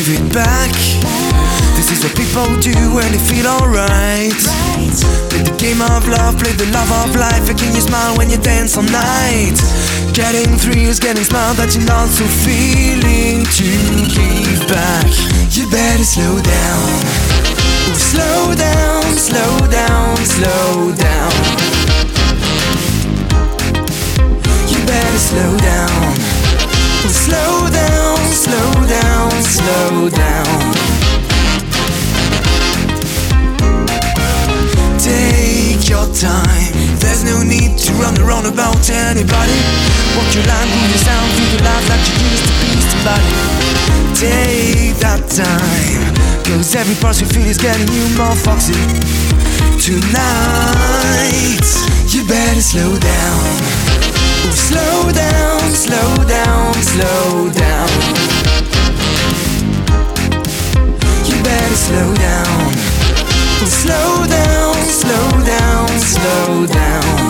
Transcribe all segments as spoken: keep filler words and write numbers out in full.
give it back. This is what people do when they feel alright. Play the game of love, play the love of life, making you smile when you dance all night. Getting thrills, getting smiles that you're not so feeling to give back. You better slow down. Oh, slow down, slow down, slow down. You better slow down. Oh, slow down, slow down, slow down. Take your time, there's no need to run around about anybody. Walk your line, move your sound, feel the life like you used to be somebody. Take that time, cause every pulse you feel is getting you more foxy. Tonight, you better slow down. Oh, slow down, slow down, slow down. You better slow down. Oh, slow down, slow down, slow down.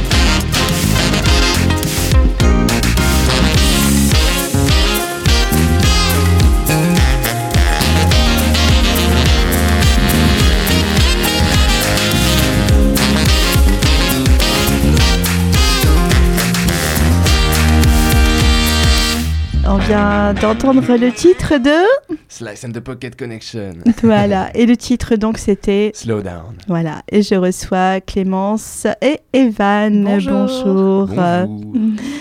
On vient d'entendre le titre de Slice and the Pocket Connection. Voilà, et le titre donc c'était Slow Down. Voilà, et je reçois Clémence et Evan. Bonjour. Bonjour. Bonjour.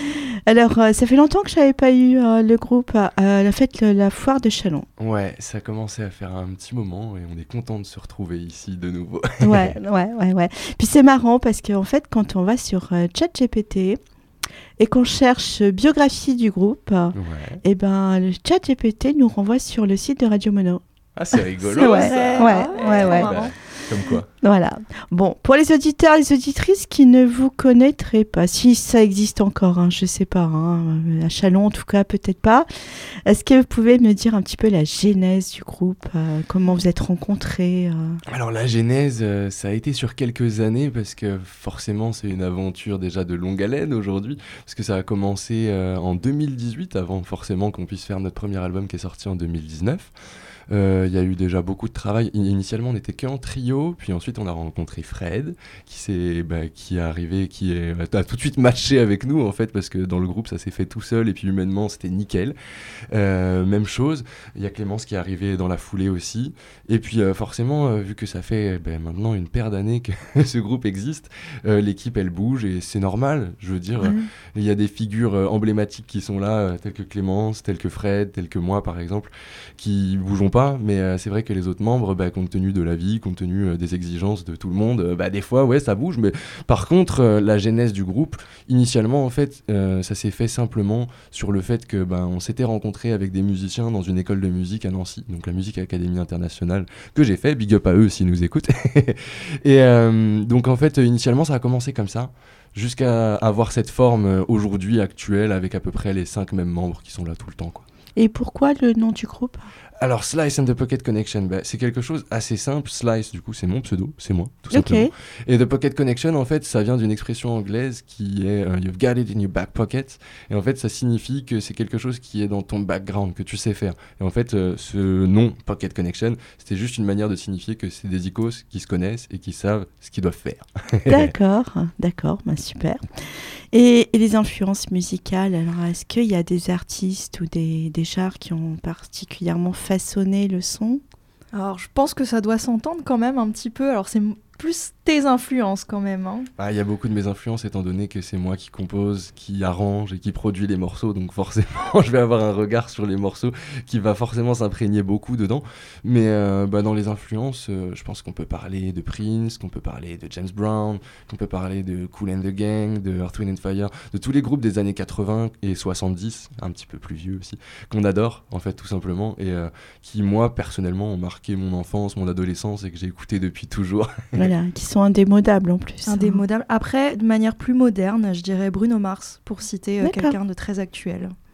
Alors, euh, ça fait longtemps que je n'avais pas eu euh, le groupe à euh, la fête, le, la foire de Châlons. Ouais, ça commençait à faire un petit moment et on est content de se retrouver ici de nouveau. Ouais, ouais, ouais, ouais. Puis c'est marrant parce qu'en fait, quand on va sur euh, ChatGPT et qu'on cherche biographie du groupe, Ouais. et ben le ChatGPT nous renvoie sur le site de Radio Mono. Ah, c'est rigolo. C'est ouais, ça. ouais, Ah ouais, ouais. Bah, comme quoi. Voilà. Bon, pour les auditeurs et les auditrices qui ne vous connaîtraient pas, si ça existe encore, hein, je ne sais pas, hein, à Châlons en tout cas, peut-être pas, est-ce que vous pouvez me dire un petit peu la genèse du groupe, euh, comment vous êtes rencontrés euh... Alors la genèse, euh, ça a été sur quelques années parce que forcément c'est une aventure déjà de longue haleine aujourd'hui, parce que ça a commencé euh, en deux mille dix-huit, avant forcément qu'on puisse faire notre premier album qui est sorti en deux mille dix-neuf. Il euh, y a eu déjà beaucoup de travail. Initialement, on n'était qu'en trio, puis ensuite on a rencontré Fred, qui, s'est, bah, qui est arrivé, qui est, a tout de suite matché avec nous, en fait, parce que dans le groupe, ça s'est fait tout seul, et puis humainement, c'était nickel. Euh, même chose, il y a Clémence qui est arrivée dans la foulée aussi, et puis euh, forcément, euh, vu que ça fait bah, maintenant une paire d'années que ce groupe existe, euh, l'équipe, elle bouge, et c'est normal, je veux dire, il ouais. euh, y a des figures euh, emblématiques qui sont là, euh, telles que Clémence, telles que Fred, telles que moi, par exemple, qui bougeons pas. Mais euh, c'est vrai que les autres membres, bah, compte tenu de la vie, compte tenu euh, des exigences de tout le monde, euh, bah, des fois, ouais, ça bouge. Mais par contre, euh, la genèse du groupe, initialement, en fait, euh, ça s'est fait simplement sur le fait que, bah, on s'était rencontrés avec des musiciens dans une école de musique à Nancy, donc la Musique Académie Internationale, que j'ai fait, big up à eux s'ils nous écoutent. Et euh, donc, en fait, initialement, ça a commencé comme ça, jusqu'à avoir cette forme euh, aujourd'hui actuelle, avec à peu près les cinq mêmes membres qui sont là tout le temps, quoi. Et pourquoi le nom du groupe ? Alors, Slice and the Pocket Connection, bah, c'est quelque chose assez simple. Slice, du coup, c'est mon pseudo, c'est moi, tout simplement. Okay. Et The Pocket Connection, en fait, ça vient d'une expression anglaise qui est uh, « You've got it in your back pocket ». Et en fait, ça signifie que c'est quelque chose qui est dans ton background, que tu sais faire. Et en fait, euh, ce nom, Pocket Connection, c'était juste une manière de signifier que c'est des icos qui se connaissent et qui savent ce qu'ils doivent faire. D'accord, d'accord, bah super. Et, et les influences musicales, alors est-ce qu'il y a des artistes ou des, des genres qui ont particulièrement façonné le son ? Alors, je pense que ça doit s'entendre quand même un petit peu. Alors, c'est m- plus tes influences quand même. Hein. Ah, il y a beaucoup de mes influences étant donné que c'est moi qui compose, qui arrange et qui produit les morceaux. Donc forcément, je vais avoir un regard sur les morceaux qui va forcément s'imprégner beaucoup dedans. Mais euh, bah, dans les influences, euh, je pense qu'on peut parler de Prince, qu'on peut parler de James Brown, qu'on peut parler de Kool and the Gang, de Earth, Wind and Fire, de tous les groupes des années quatre-vingts et soixante-dix, un petit peu plus vieux aussi, qu'on adore en fait tout simplement et euh, qui moi personnellement ont marqué mon enfance, mon adolescence et que j'ai écouté depuis toujours. Voilà, qui sont indémodables en plus. Indémodables. Après, de manière plus moderne, je dirais Bruno Mars, pour citer euh, quelqu'un de très actuel.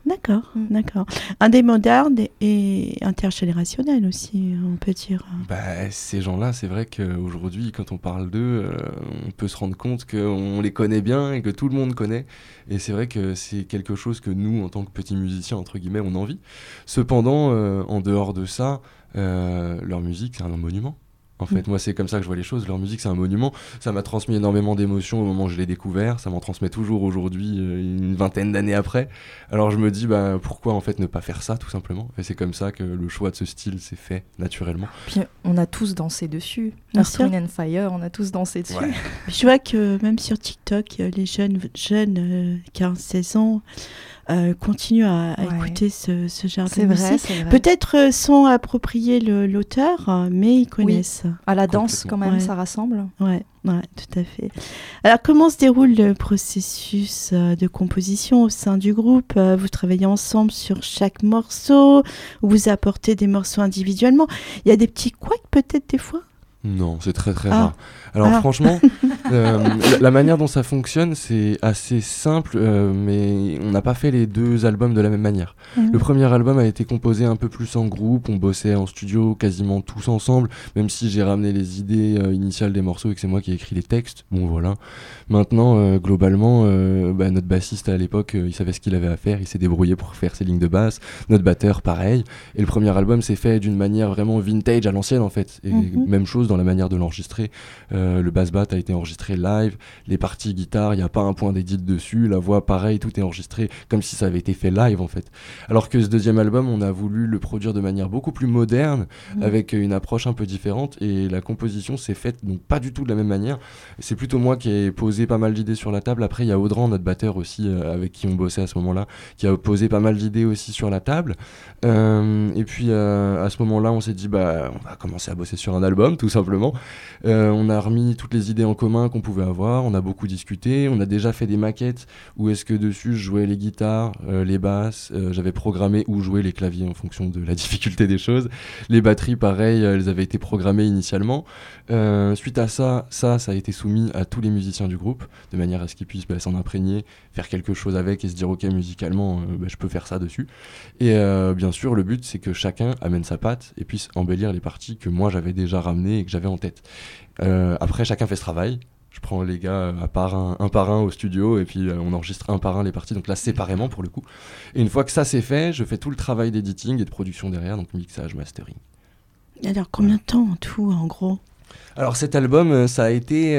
D'accord, Mm. d'accord. Un des modernes et intergénérationnel aussi, on peut dire. Bah, ces gens-là, c'est vrai qu'aujourd'hui, quand on parle d'eux, euh, on peut se rendre compte qu'on les connaît bien et que tout le monde connaît. Et c'est vrai que c'est quelque chose que nous, en tant que petits musiciens, entre guillemets, on envie. Cependant, euh, en dehors de ça, euh, leur musique, c'est un monument. En fait, mmh. moi, c'est comme ça que je vois les choses. Leur musique, c'est un monument. Ça m'a transmis énormément d'émotions au moment où je l'ai découvert. Ça m'en transmet toujours aujourd'hui, euh, une vingtaine d'années après. Alors, je me dis, bah, pourquoi en fait ne pas faire ça, tout simplement. Et c'est comme ça que le choix de ce style s'est fait naturellement. Puis, on a tous dansé dessus. Earth, Wind and Fire, on a tous dansé dessus. Ouais. Je vois que même sur TikTok, les jeunes, jeunes euh, quinze seize ans, Euh, continuent à, à ouais. écouter ce, ce genre c'est de vrai, musique. c'est vrai. Peut-être euh, sans approprier le, l'auteur, mais ils connaissent. Oui. À la danse, quand même, ouais. ça rassemble. Ouais, ouais, tout à fait. Alors, comment se déroule le processus euh, de composition au sein du groupe ? euh, Vous travaillez ensemble sur chaque morceau, ou vous apportez des morceaux individuellement ? Il y a des petits couacs peut-être des fois ? Non, c'est très très ah. rare. Alors ah. franchement, euh, la, la manière dont ça fonctionne, c'est assez simple, euh, mais on n'a pas fait les deux albums de la même manière. Mmh. Le premier album a été composé un peu plus en groupe, on bossait en studio quasiment tous ensemble, même si j'ai ramené les idées euh, initiales des morceaux et que c'est moi qui ai écrit les textes. Bon voilà. Maintenant, euh, globalement, euh, bah, notre bassiste à l'époque, euh, il savait ce qu'il avait à faire, il s'est débrouillé pour faire ses lignes de basse. Notre batteur, pareil. Et le premier album s'est fait d'une manière vraiment vintage à l'ancienne en fait. Et mmh. même chose dans la manière de l'enregistrer. Euh, le bass bat a été enregistré live, les parties guitare, il n'y a pas un point d'édit dessus, la voix pareil, tout est enregistré comme si ça avait été fait live en fait. Alors que ce deuxième album, on a voulu le produire de manière beaucoup plus moderne, mmh. avec une approche un peu différente, et la composition s'est faite donc pas du tout de la même manière. C'est plutôt moi qui ai posé pas mal d'idées sur la table. Après il y a Audran, notre batteur aussi, euh, avec qui on bossait à ce moment-là, qui a posé pas mal d'idées aussi sur la table. Euh, et puis euh, à ce moment-là, on s'est dit bah on va commencer à bosser sur un album tout simplement. Euh, on a remis toutes les idées en commun qu'on pouvait avoir, on a beaucoup discuté, on a déjà fait des maquettes où est-ce que dessus je jouais les guitares, euh, les basses, euh, j'avais programmé où jouer les claviers en fonction de la difficulté des choses. Les batteries, pareil, elles avaient été programmées initialement. Euh, suite à ça, ça, ça a été soumis à tous les musiciens du groupe, de manière à ce qu'ils puissent bah, s'en imprégner, faire quelque chose avec et se dire ok, musicalement, euh, bah, je peux faire ça dessus. Et euh, bien sûr, le but, c'est que chacun amène sa patte et puisse embellir les parties que moi j'avais déjà ramenées et que j'avais en tête. Euh, après, chacun fait ce travail. Je prends les gars à part un, un par un au studio et puis euh, on enregistre un par un les parties, donc là séparément pour le coup. Et une fois que ça c'est fait, je fais tout le travail d'editing et de production derrière, donc mixage, mastering. Alors combien de temps en tout en gros ? Alors cet album, ça a été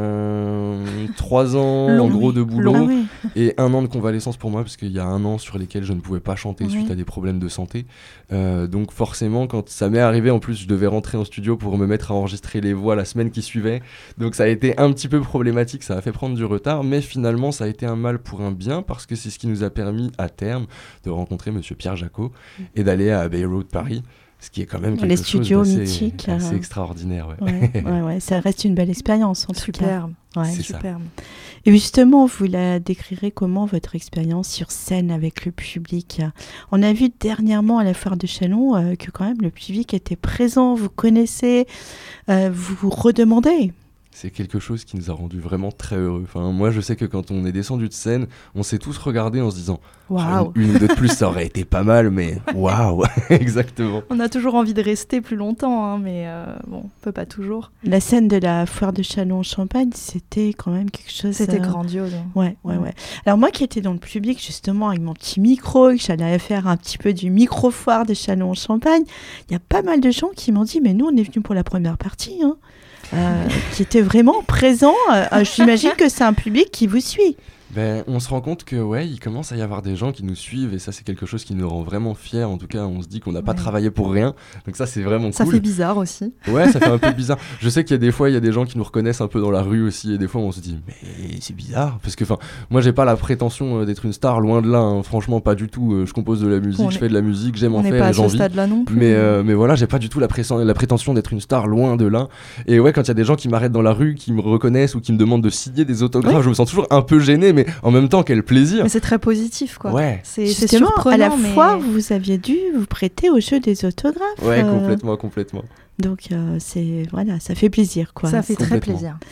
euh, trois ans long, en gros de boulot long, oui. et un an de convalescence pour moi parce qu'il y a un an sur lesquels je ne pouvais pas chanter oui. suite à des problèmes de santé. Euh, donc forcément, quand ça m'est arrivé, en plus je devais rentrer en studio pour me mettre à enregistrer les voix la semaine qui suivait. Donc ça a été un petit peu problématique, ça a fait prendre du retard, mais finalement ça a été un mal pour un bien parce que c'est ce qui nous a permis à terme de rencontrer Monsieur Pierre Jacot et d'aller à Abbey Road Paris. Ce qui est quand même quelque les chose studios d'assez, mythiques, assez euh... extraordinaire. Ouais. Ouais, ouais, ouais, ça reste une belle expérience en superbe. tout cas. Ouais. C'est superbe. Ça. Et justement, vous la décrirez comment votre expérience sur scène avec le public ? On a vu dernièrement à la foire de Châlons euh, que quand même le public était présent, vous connaissez, euh, vous vous redemandez. C'est quelque chose qui nous a rendus vraiment très heureux. Enfin, moi, je sais que quand on est descendu de scène, on s'est tous regardés en se disant wow. une, une ou deux de plus, ça aurait été pas mal, mais waouh, exactement. On a toujours envie de rester plus longtemps, hein, mais euh, bon, on peut pas toujours. La scène de la foire de Châlons-en-Champagne, c'était quand même quelque chose. C'était euh... grandiose. Hein. Ouais, ouais, ouais. Alors moi qui étais dans le public justement avec mon petit micro, que j'allais faire un petit peu du micro-foire de Châlons-en-Champagne, il y a pas mal de gens qui m'ont dit mais nous on est venus pour la première partie, hein. Euh, qui était vraiment présent. Euh, j'imagine que c'est un public qui vous suit. Ben, on se rend compte que ouais, il commence à y avoir des gens qui nous suivent et ça c'est quelque chose qui nous rend vraiment fiers. En tout cas, on se dit qu'on n'a pas ouais. travaillé pour rien. Donc ça c'est vraiment ça cool. Ça fait bizarre aussi. Ouais, ça fait un peu bizarre. Je sais qu'il y a des fois, il y a des gens qui nous reconnaissent un peu dans la rue aussi et des fois on se dit mais c'est bizarre parce que enfin, moi j'ai pas la prétention d'être une star, loin de là. Hein. Franchement, pas du tout. Je compose de la musique, on je est... fais de la musique, j'aime on en faire pas et j'en vis. Stade là non plus. Mais euh, mais voilà, j'ai pas du tout la, pré- la prétention d'être une star, loin de là. Et ouais, quand il y a des gens qui m'arrêtent dans la rue, qui me reconnaissent ou qui me demandent de signer des autographes, ouais. je me sens toujours un peu gêné, mais en même temps quel plaisir. Mais c'est très positif quoi. Ouais. C'est, c'est c'est surprenant. À la mais... fois, vous aviez dû vous prêter au jeu des autographes. Ouais, euh... complètement, complètement. Donc euh, c'est voilà, ça fait plaisir quoi. Ça fait très plaisir.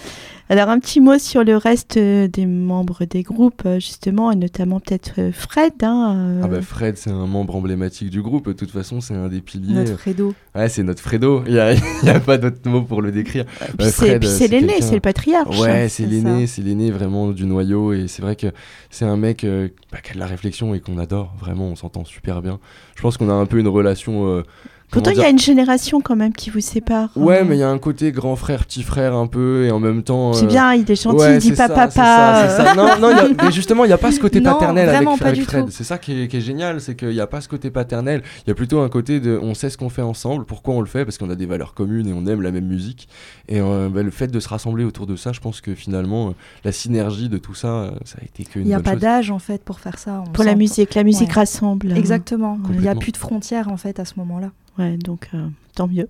Alors, un petit mot sur le reste euh, des membres des groupes, euh, justement, et notamment peut-être euh, Fred. Hein, euh... Ah bah Fred, c'est un membre emblématique du groupe. De toute façon, c'est un des piliers. Notre Fredo. Ouais, c'est notre Fredo. Il n'y a, y a pas d'autre mot pour le décrire. Puis Bah, c'est, Fred, puis c'est, c'est l'aîné, quelqu'un- c'est le patriarche. Ouais, c'est, c'est l'aîné, ça. c'est l'aîné vraiment du noyau. Et c'est vrai que c'est un mec euh, bah, qui a de la réflexion et qu'on adore. Vraiment, on s'entend super bien. Je pense qu'on a un peu une relation... euh, Pourtant, il comment y a dire une génération quand même qui vous sépare. Ouais, hein. mais il y a un côté grand frère, petit frère un peu, et en même temps... C'est euh, bien, il est gentil, ouais, il dit c'est pas ça, papa. c'est ça, c'est ça. Non, non, il y a- mais justement, il n'y a pas ce côté Non, paternel avec, vraiment pas avec du Fred. tout. C'est ça qui est, qui est génial, c'est qu'il n'y a pas ce côté paternel. Il y a plutôt un côté de on sait ce qu'on fait ensemble, pourquoi on le fait, parce qu'on a des valeurs communes et on aime la même musique. Et euh, bah, le fait de se rassembler autour de ça, je pense que finalement, euh, la synergie de tout ça, euh, ça a été qu'une Il n'y a bonne pas chose. d'âge en fait pour faire ça. on Pour la s'entend. musique, la musique Ouais. rassemble. hein. Exactement. Il n'y a Complètement. plus de frontières en fait à ce moment-là. Ouais, donc euh, tant mieux.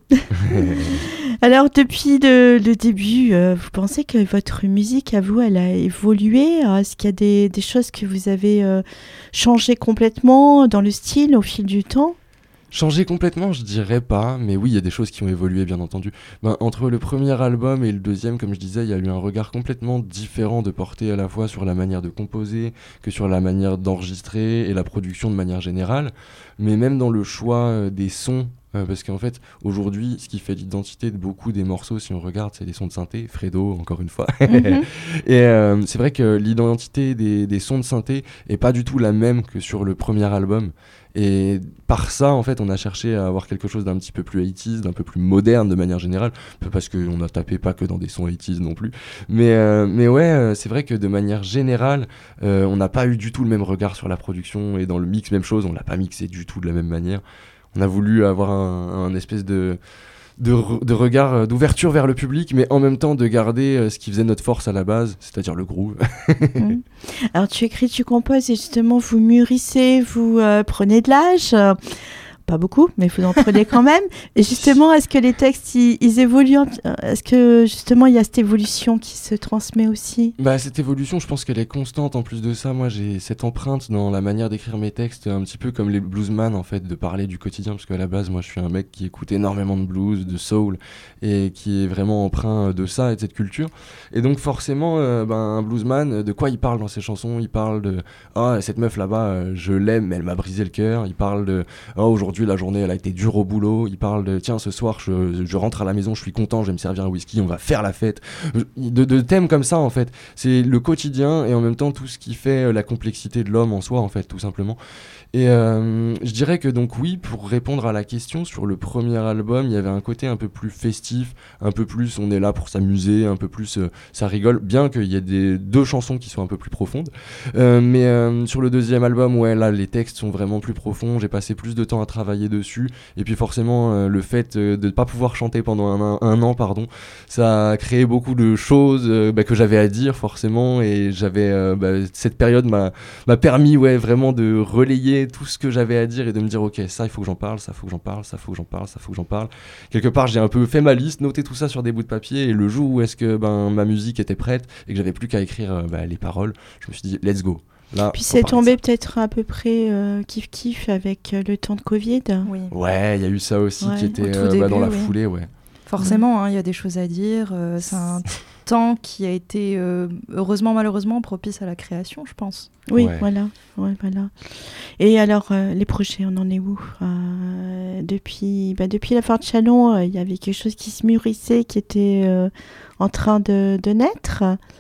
Alors, depuis le, le début, euh, vous pensez que votre musique, à vous, elle a évolué? Est-ce qu'il y a des, des choses que vous avez euh, changées complètement dans le style au fil du temps? Changer complètement, je dirais pas, mais oui, il y a des choses qui ont évolué, bien entendu. Ben, entre le premier album et le deuxième, comme je disais, il y a eu un regard complètement différent de porter à la fois sur la manière de composer, que sur la manière d'enregistrer et la production de manière générale, mais même dans le choix euh, des sons. euh, parce qu'en fait, aujourd'hui, ce qui fait l'identité de beaucoup des morceaux, si on regarde, c'est les sons de synthé, Fredo, encore une fois. Mhm. Et euh, c'est vrai que l'identité des, des sons de synthé est pas du tout la même que sur le premier album. Et par ça, en fait, on a cherché à avoir quelque chose d'un petit peu plus eighties, d'un peu plus moderne de manière générale, peu parce qu'on a tapé pas que dans des sons eighties non plus. Mais, euh, mais ouais, euh, c'est vrai que de manière générale, euh, on n'a pas eu du tout le même regard sur la production, et dans le mix, même chose, on l'a pas mixé du tout de la même manière. On a voulu avoir un, un espèce de... De, re- de regard, euh, d'ouverture vers le public, mais en même temps de garder euh, ce qui faisait notre force à la base, c'est-à-dire le groove. Mhm. Alors, tu écris, tu composes, et justement, vous mûrissez, vous euh, prenez de l'âge. euh, Pas beaucoup, mais vous en prenez quand même. Et justement, est-ce que les textes, ils, ils évoluent un- Est-ce que, justement, il y a cette évolution qui se transmet aussi? Bah, cette évolution, je pense qu'elle est constante. En plus de ça, moi, j'ai cette empreinte dans la manière d'écrire mes textes, un petit peu comme les bluesman, en fait, de parler du quotidien, parce qu'à la base, moi, je suis un mec qui écoute énormément de blues, de soul, et qui est vraiment empreint de ça et de cette culture. Et donc, forcément, euh, ben, un bluesman, de quoi il parle dans ses chansons? Il parle de « Ah, cette meuf là-bas, euh, je l'aime, mais elle m'a brisé le cœur. » Il parle de « Oh, aujourd'hui, la journée, elle a été dure au boulot. » Il parle de « Tiens, ce soir, je, je rentre à la maison, je suis content, je vais me servir un whisky, on va faire la fête. » De, de thèmes comme ça, en fait. C'est le quotidien et en même temps tout ce qui fait euh, la complexité de l'homme en soi, en fait, tout simplement. Et euh, je dirais que donc oui, pour répondre à la question, sur le premier album, il y avait un côté un peu plus festif, un peu plus on est là pour s'amuser, un peu plus euh, ça rigole, bien qu'il y ait des, deux chansons qui soient un peu plus profondes. Euh, mais euh, sur le deuxième album, ouais, là, les textes sont vraiment plus profonds, j'ai passé plus de temps à travailler dessus, et puis forcément, euh, le fait euh, de ne pas pouvoir chanter pendant un, un, un an, pardon, ça a créé beaucoup de choses euh, bah, que j'avais à dire, forcément, et j'avais, euh, bah, cette période m'a, m'a permis, ouais, vraiment de relayer tout ce que j'avais à dire et de me dire, ok, ça, il faut que j'en parle, ça, il faut que j'en parle, ça, il faut que j'en parle, ça, il faut que j'en parle. Quelque part, j'ai un peu fait ma liste, noté tout ça sur des bouts de papier, et le jour où est-ce que ben, ma musique était prête et que j'avais plus qu'à écrire euh, bah, les paroles, je me suis dit, let's go. Là, Puis faut c'est parler de tombé ça. peut-être à peu près euh, kiff-kiff avec euh, le temps de Covid. Oui. Ouais, il y a eu ça aussi Ouais. qui Au était tout euh, bah, début, dans la oui. foulée, ouais. Forcément, hein, il y a des choses à dire. euh, c'est un temps qui a été, euh, heureusement, malheureusement, propice à la création, je pense. Oui, Ouais. voilà. Ouais, voilà. Et alors, euh, les projets, on en est où? Euh, depuis, bah, depuis la Forte Chalon, euh, il y avait quelque chose qui se mûrissait, qui était euh, en train de, de naître.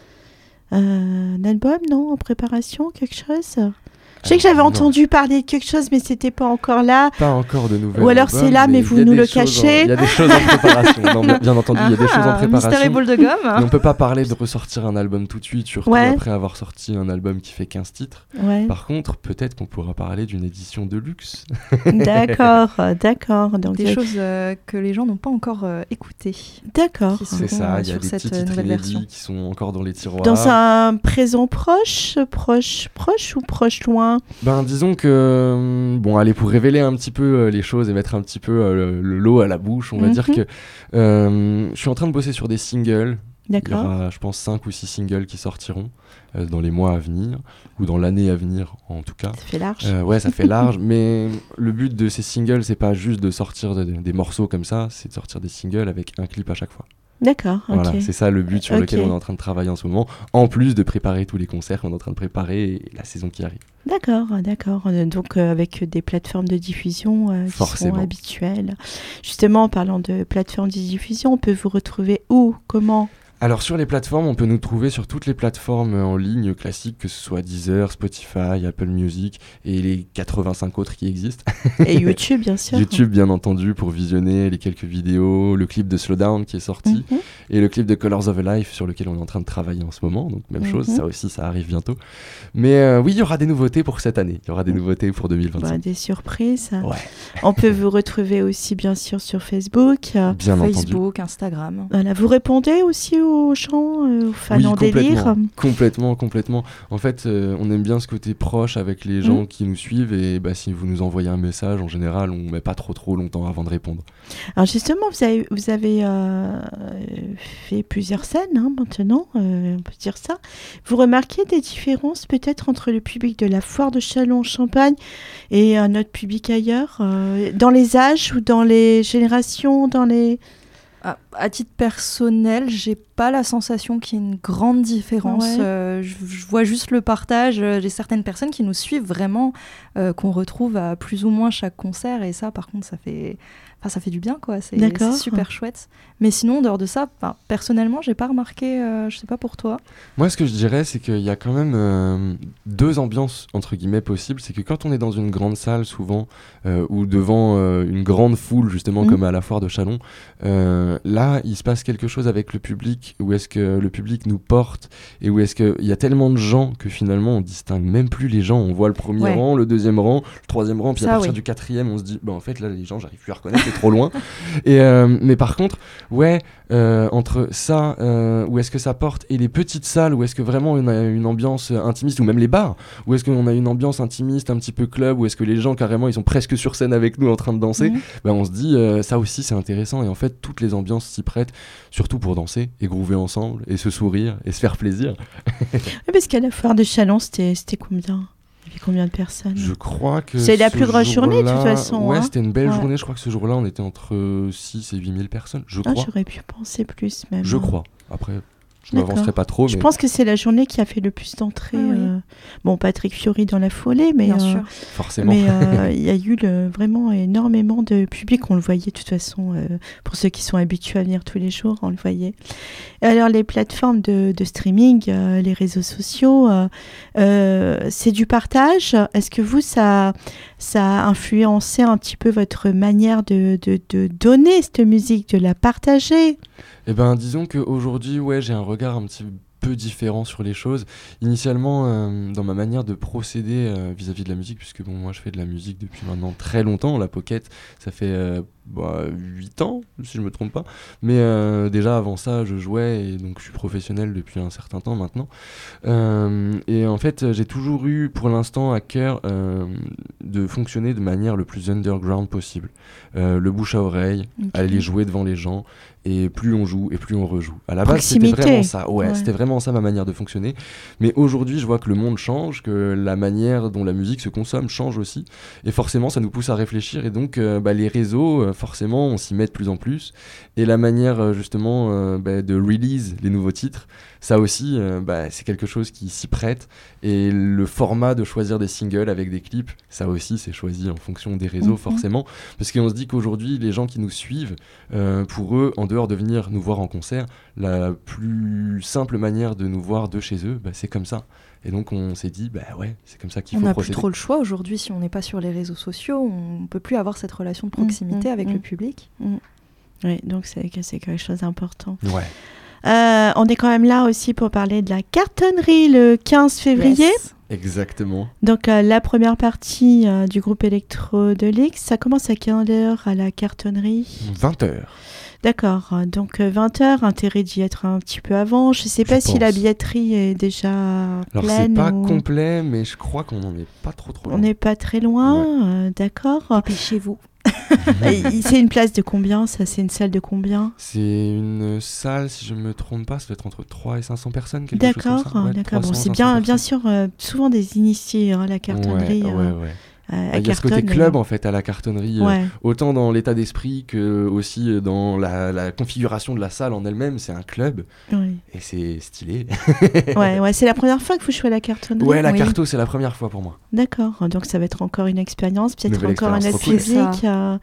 Euh, un album, non? En préparation, quelque chose? Je sais que j'avais non. entendu parler de quelque chose, mais c'était pas encore là. Pas encore de nouvelles. Ou alors c'est là, mais vous nous le cachez. Il y a des choses en préparation. Non, bien, bien entendu, il y a des choses en Ah, Mystère et préparation. boule de gomme. Mais on peut pas parler de ressortir un album tout de suite, surtout Ouais. après avoir sorti un album qui fait quinze titres. Ouais. Par contre, peut-être qu'on pourra parler d'une édition de luxe. D'accord, euh, d'accord. Donc, Des euh, choses euh, que les gens n'ont pas encore euh, écoutées. d'accord. qui C'est seront, ça, euh, il y a sur des cette petits euh, titres nouvelle inédits version. qui sont encore dans les tiroirs. Dans un présent proche, proche, proche ou proche loin? Ben disons que, euh, bon allez, pour révéler un petit peu euh, les choses et mettre un petit peu euh, le, le lot à la bouche, on va Mhm. dire que euh, je suis en train de bosser sur des singles. Il y D'accord. aura, je pense, cinq ou six singles qui sortiront euh, dans les mois à venir, ou dans l'année à venir en tout cas. Ça fait large. Euh, ouais, ça fait large, mais le but de ces singles, c'est pas juste de sortir de- de- des morceaux comme ça, c'est de sortir des singles avec un clip à chaque fois. D'accord, Voilà, ok. c'est ça le but sur Ok. lequel on est en train de travailler en ce moment, en plus de préparer tous les concerts qu'on est en train de préparer et la saison qui arrive. D'accord, d'accord. Euh, Donc euh, avec des plateformes de diffusion euh, qui sont Forcément. habituelles. Justement, en parlant de plateformes de diffusion, on peut vous retrouver où, comment? Alors sur les plateformes, on peut nous trouver sur toutes les plateformes en ligne classiques, que ce soit Deezer, Spotify, Apple Music et les quatre-vingt-cinq autres qui existent. Et YouTube, bien sûr. YouTube bien entendu pour visionner les quelques vidéos, le clip de Slowdown qui est sorti Mhm. et le clip de Colors of a Life sur lequel on est en train de travailler en ce moment. Donc même Mhm. chose, ça aussi ça arrive bientôt. Mais euh, oui, il y aura des nouveautés pour cette année. Il y aura des nouveautés pour deux mille vingt-cinq. Bah, des surprises. Ouais, On peut vous retrouver aussi, bien sûr, sur Facebook. Euh, bien entendu. Facebook, Instagram. Voilà, vous répondez aussi aux gens, euh, aux fans Oui, en délire. complètement, complètement, complètement. En fait, euh, on aime bien ce côté proche avec les gens Mm. qui nous suivent et bah, si vous nous envoyez un message, en général, on met pas trop trop longtemps avant de répondre. Alors justement, vous avez, vous avez euh, fait plusieurs scènes hein, maintenant, euh, on peut dire ça. Vous remarquez des différences peut-être entre le public de la foire de Châlons-en-Champagne et un autre public ailleurs, euh, dans les âges ou dans les générations, dans les... À, à titre personnel, j'ai pas la sensation qu'il y ait une grande différence. Ouais. Euh, je, je vois juste le partage. Euh, J'ai certaines personnes qui nous suivent vraiment, euh, qu'on retrouve à plus ou moins chaque concert. Et ça, par contre, ça fait, enfin, ça fait du bien, quoi. C'est D'accord. c'est super chouette. Mais sinon, en dehors de ça, enfin, personnellement, j'ai pas remarqué. Euh, je sais pas pour toi. Moi, ce que je dirais, c'est qu'il y a quand même euh, deux ambiances, entre guillemets, possibles. C'est que quand on est dans une grande salle, souvent, euh, ou devant euh, une grande foule, justement, Mhm. comme à la foire de Châlons, euh, là, il se passe quelque chose avec le public, où est-ce que le public nous porte, et où est-ce qu'il y a tellement de gens que finalement, on distingue même plus les gens. On voit le premier Ouais. rang, le deuxième rang, le troisième rang, puis à Ça, partir oui. du quatrième, on se dit, bah, en fait, là, les gens, j'arrive plus à reconnaître, c'est trop loin. Et, euh, mais par contre, ouais, euh, entre ça, euh, où est-ce que ça porte, et les petites salles, où est-ce que vraiment on a une ambiance euh, intimiste, ou même les bars, où est-ce qu'on a une ambiance intimiste, un petit peu club, où est-ce que les gens carrément ils sont presque sur scène avec nous en train de danser, Mhm. ben, on se dit euh, ça aussi c'est intéressant, et en fait toutes les ambiances s'y prêtent, surtout pour danser et groover ensemble et se sourire et se faire plaisir. Oui, parce qu'à la foire de Châlons, c'était c'était combien? Il y avait combien de personnes? Je crois que C'est la ce plus grosse journée, de toute jour-là- façon, Ouais, hein. c'était une belle Ouais. journée. Je crois que ce jour-là, on était entre six et huit mille personnes. Je Ah, crois. j'aurais pu penser plus même. Je hein. crois. Après, je D'accord. m'avancerai pas trop. Je mais pense que c'est la journée qui a fait le plus d'entrées. Ah oui. euh, Bon, Patrick Fiori dans la foulée, mais Bien euh, sûr. forcément. mais euh, il y a eu le- vraiment énormément de public. On le voyait de toute façon. euh, pour ceux qui sont habitués à venir tous les jours, on le voyait. Et alors les plateformes de, de streaming, euh, les réseaux sociaux, euh, euh, c'est du partage. Est-ce que vous, ça, ça a influencé un petit peu votre manière de, de, de donner cette musique, de la partager? Eh ben, disons qu'aujourd'hui, ouais, j'ai un regard un petit peu différent sur les choses. Initialement, euh, dans ma manière de procéder euh, vis-à-vis de la musique, puisque bon, moi je fais de la musique depuis maintenant très longtemps, la Pocket, ça fait euh, bah, huit ans, si je me trompe pas. Mais euh, déjà avant ça, je jouais, et donc je suis professionnel depuis un certain temps maintenant. Euh, et en fait, j'ai toujours eu, pour l'instant, à cœur euh, de fonctionner de manière le plus underground possible. Euh, le bouche à oreille, Ok. aller jouer devant les gens, et plus on joue et plus on rejoue. À la base, c'était Proximité. vraiment ça. Ouais, Ouais. c'était vraiment ça ma manière de fonctionner. Mais aujourd'hui, je vois que le monde change, que la manière dont la musique se consomme change aussi. Et forcément, ça nous pousse à réfléchir. Et donc, euh, bah, les réseaux, euh, forcément, on s'y met de plus en plus. Et la manière, euh, justement, euh, bah, de release les nouveaux titres, ça aussi, euh, bah, c'est quelque chose qui s'y prête. Et le format de choisir des singles avec des clips, ça aussi, c'est choisi en fonction des réseaux, Mhm. forcément. Parce qu'on se dit qu'aujourd'hui, les gens qui nous suivent, euh, pour eux, en dehors de venir nous voir en concert, la plus simple manière de nous voir de chez eux, bah, c'est comme ça. Et donc on s'est dit, bah ouais, c'est comme ça qu'il On faut n'a plus procéder. trop le choix aujourd'hui. Si on n'est pas sur les réseaux sociaux, on peut plus avoir cette relation de proximité mmh, avec mmh. le public. Oui, donc c'est que c'est quelque chose d'important. Ouais. Euh, on est quand même là aussi pour parler de la cartonnerie le quinze février. Yes. Exactement. Donc euh, la première partie euh, du groupe électro de l'X, ça commence à quelle heure à la cartonnerie? vingt heures. D'accord, euh, donc euh, vingt heures, intérêt d'y être un petit peu avant. Je ne sais pas Je si la pense. billetterie est déjà Alors c'est pleine pas ou... complet, mais je crois qu'on n'en est pas trop trop On loin. n'est pas très loin, euh, d'accord. Dépêchez-vous. Et c'est une place de combien ça? C'est une salle de combien? C'est une salle, si je me trompe pas, ça doit être entre trois et cinq cents personnes, quelque chose comme D'accord, ça. Ouais, d'accord. Bon, trois cents, c'est cinq cents bien, bien personnes. sûr, euh, souvent des initiés, hein, la cartonnerie. Ouais, euh, ouais, ouais. euh, Il y a ce côté club en fait à la cartonnerie, ouais. euh, autant dans l'état d'esprit que aussi dans la, la configuration de la salle en elle-même. C'est un club oui. et c'est stylé. ouais, ouais, c'est la première fois que vous jouez à la cartonnerie. Ouais, la oui. carto, c'est la première fois pour moi. D'accord, donc ça va être encore une expérience, peut-être Nouvelle encore un aide expérience, public. Il euh,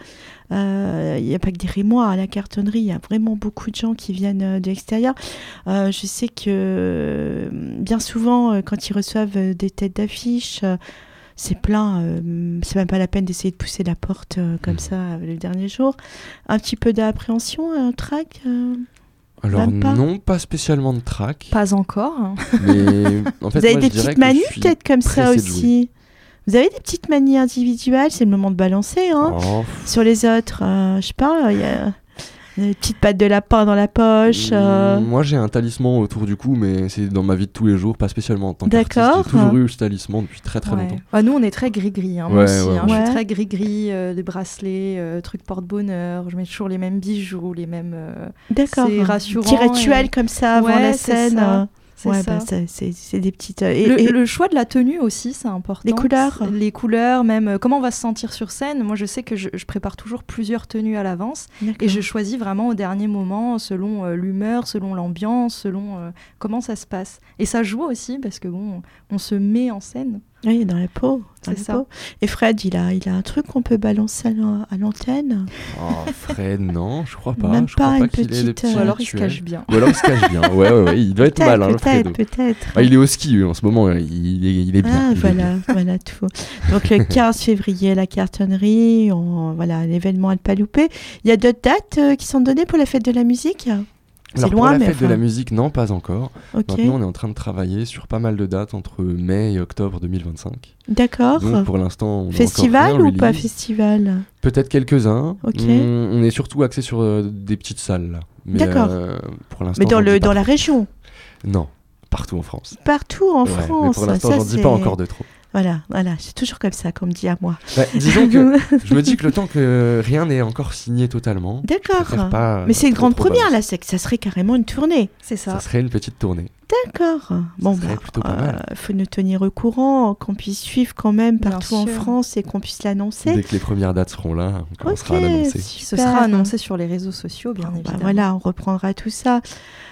euh, n'y a pas que des Rémois à la cartonnerie, il y a vraiment beaucoup de gens qui viennent euh, de l'extérieur. Euh, je sais que euh, bien souvent, euh, quand ils reçoivent euh, des têtes d'affiche, euh, c'est plein, euh, c'est même pas la peine d'essayer de pousser la porte euh, comme mmh. ça euh, le dernier jour. Un petit peu d'appréhension, un trac euh, Alors pas non, pas spécialement de trac. Pas encore. Hein. Mais en fait, vous avez moi, des petites manies peut-être comme ça aussi. Vous avez des petites manies individuelles, c'est le moment de balancer hein, oh. sur les autres. Euh, je sais pas, il y a des petites pattes de lapin dans la poche. Euh... Moi, j'ai un talisman autour du cou, mais c'est dans ma vie de tous les jours, pas spécialement en tant qu'artiste. D'accord. J'ai toujours eu ce talisman depuis très très ouais. longtemps. Bah, nous, on est très gris-gris. Hein, ouais, moi aussi, ouais, hein, ouais. Je suis très gris-gris, euh, des bracelets, euh, trucs porte-bonheur. Je mets toujours les mêmes bijoux, les mêmes. Euh... D'accord. C'est rassurant. Petit rituel et... comme ça avant ouais, la scène. Ça. C'est ouais, ça. Bah, c'est, c'est, c'est des petites. Et, le, et... le choix de la tenue aussi, c'est important. Les couleurs. Les couleurs, même euh, comment on va se sentir sur scène. Moi, je sais que je, je prépare toujours plusieurs tenues à l'avance. D'accord. Et je choisis vraiment au dernier moment, selon euh, l'humeur, selon l'ambiance, selon euh, comment ça se passe. Et ça joue aussi parce que bon, on se met en scène. Oui, dans la peau. Dans c'est la ça. Peau. Et Fred, il a, il a un truc qu'on peut balancer à l'antenne. Oh, Fred, non, je crois pas. Même je pas crois une pas qu'il petite. ait des petits Ou alors il rituels. se cache bien. Ou alors il se cache bien. Ouais, ouais, ouais. Il doit être mal, hein, le Fredo. Peut-être, peut-être. Ah, il est au ski lui, en ce moment. Il est, il est bien. Ah, il voilà, est bien. voilà tout. Donc le quinze février, la cartonnerie, on, voilà, l'événement à ne pas louper. Il y a d'autres dates euh, qui sont données pour la fête de la musique. Alors, c'est pour loin, la mais fête enfin... de la musique, non, pas encore. Okay. Maintenant, on est en train de travailler sur pas mal de dates entre mai et octobre deux mille vingt-cinq. D'accord. Donc, pour l'instant, on festival ou pas festival? Peut-être quelques-uns. Okay. On, on est surtout axé sur euh, des petites salles. Là. Mais, D'accord. Euh, pour l'instant, mais dans, le, dans la région? Non, partout en France. Partout en ouais, France. Mais pour l'instant, ça, j'en dis c'est... pas encore de trop. Voilà, voilà, c'est toujours comme ça qu'on me dit à moi. Bah, disons que je me dis que le temps que rien n'est encore signé totalement. D'accord. Pas, mais c'est une grande première balancer. là, c'est que ça serait carrément une tournée. C'est ça. Ça serait une petite tournée. D'accord. Bon, ça bah, plutôt pas mal. Euh, faut nous tenir au courant, qu'on puisse suivre quand même partout Bien en sûr. France et qu'on puisse l'annoncer. Dès que les premières dates seront là, on commencera okay, à l'annoncer. Ce sera annoncé sur les réseaux sociaux, bien oh, évidemment. Bah voilà, on reprendra tout ça.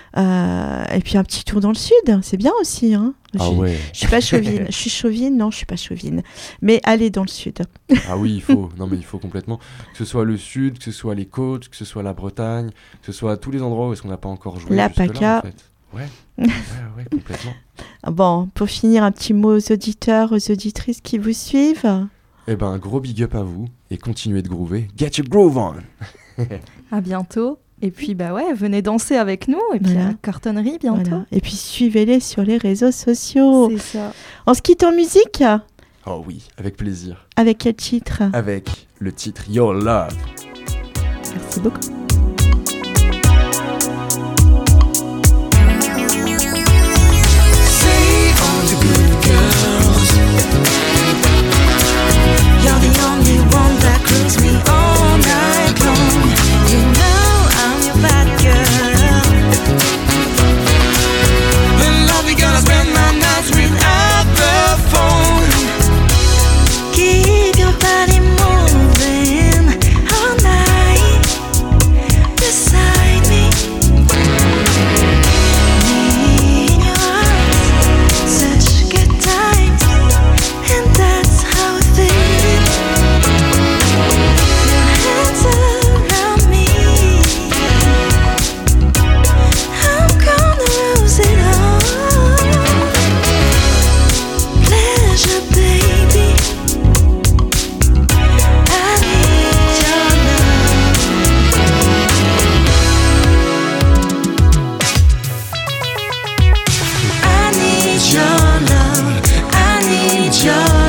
Euh, et puis un petit tour dans le sud, c'est bien aussi. Hein. Ah je, ouais. je suis pas chauvine. Je suis chauvine, non, je suis pas chauvine. Mais allez dans le sud. Ah oui, il faut. Non mais il faut complètement. Que ce soit le sud, que ce soit les côtes, que ce soit la Bretagne, que ce soit tous les endroits où est-ce qu'on n'a pas encore joué. La jusque-là, PACA. En fait. Ouais. ouais, ouais, complètement. Bon, pour finir, un petit mot aux auditeurs, aux auditrices qui vous suivent. Eh ben, un gros big up à vous et continuez de groover. Get your groove on. À bientôt. Et puis, bah ouais, venez danser avec nous. Et puis, Voilà. à la cartonnerie bientôt. Voilà. Et puis, suivez-les sur les réseaux sociaux. C'est ça. On se quitte en musique. Oh oui, avec plaisir. Avec quel titre? Avec le titre Your Love. Merci beaucoup. Say all the good girls, you're the only one that grooves me all night long. You know I'm your bad girl. And love you gonna spend my nights without the phone. Keep your body moving all night beside me. In your arms, such good times, and that's how I feel. Your hands around me, I'm gonna lose it all. Pleasure, baby, I need your love. I need your love. I need your